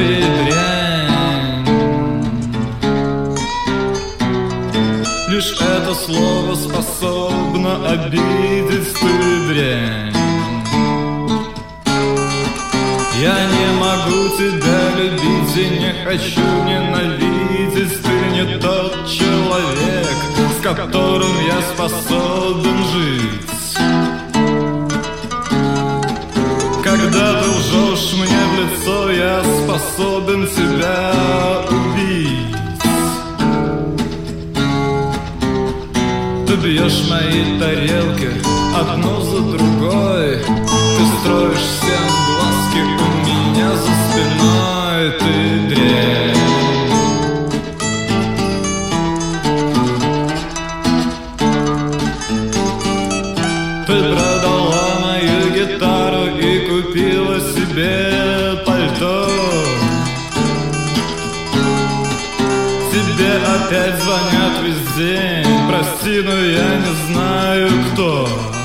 ты дрянь. Лишь это слово способно обидеть, ты дрянь. Я не могу тебя любить и не хочу ненавидеть. Ты не тот человек, с которым я способен жить. Когда ты лжешь мне в лицо, я способен тебя убить. Ты бьешь мои тарелки одну за другой. Ты строишь всем глазки у меня за спиной, ты дрянь. Ты продала мою гитару и купила себе пальто. Тебе опять звонят весь день. Прости, но я не знаю, кто.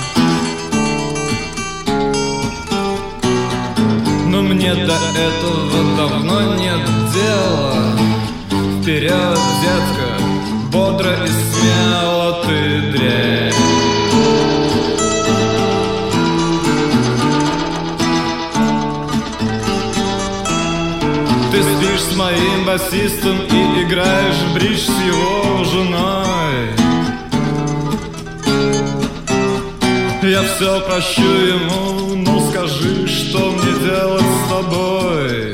Но мне до этого давно нет дела. Вперед, детка, бодро и смело, ты дрянь. Ты спишь с моим басистом и играешь в бридж с его женой. Я все прощу ему, но скажи, что мне делать с тобой?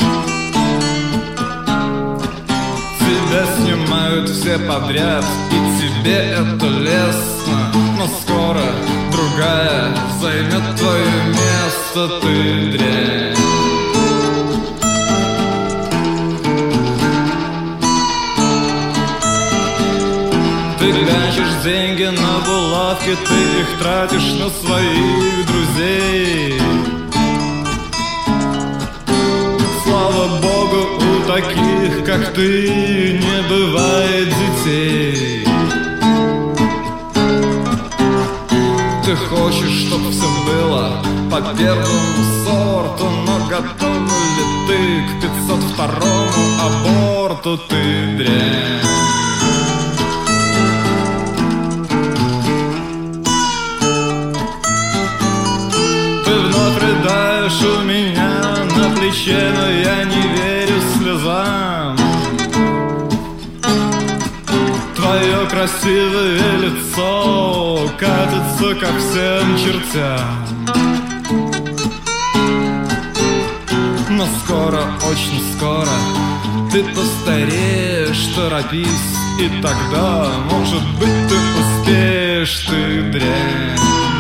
Тебя снимают все подряд, и тебе это лестно. Но скоро другая займет твое место, ты дрянь. Ты прячешь деньги на булавке, ты их тратишь на своих друзей. Слава богу, у таких, как ты, не бывает детей. Ты хочешь, чтоб все было по первому сорту, но готов ли ты к 502-му аборту, ты дрянь. Рыдаешь у меня на плече, но я не верю слезам. Твое красивое лицо катится ко всем чертям. Но скоро, очень скоро ты постареешь, торопись, и тогда, может быть, ты успеешь, ты дрянь.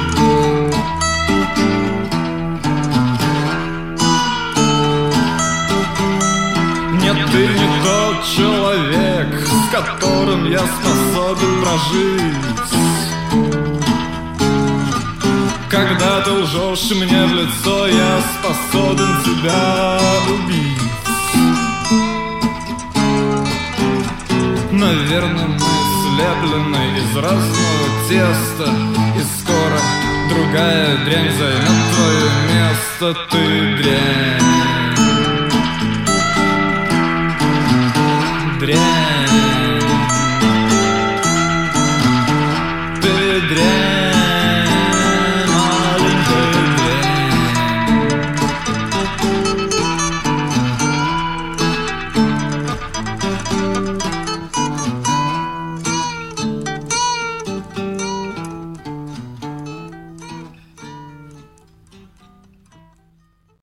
Ты не тот человек, с которым я способен прожить. Когда ты лжешь мне в лицо, я способен тебя убить. Наверное, мы слеплены из разного теста, и скоро другая дрянь займет твое место, ты дрянь.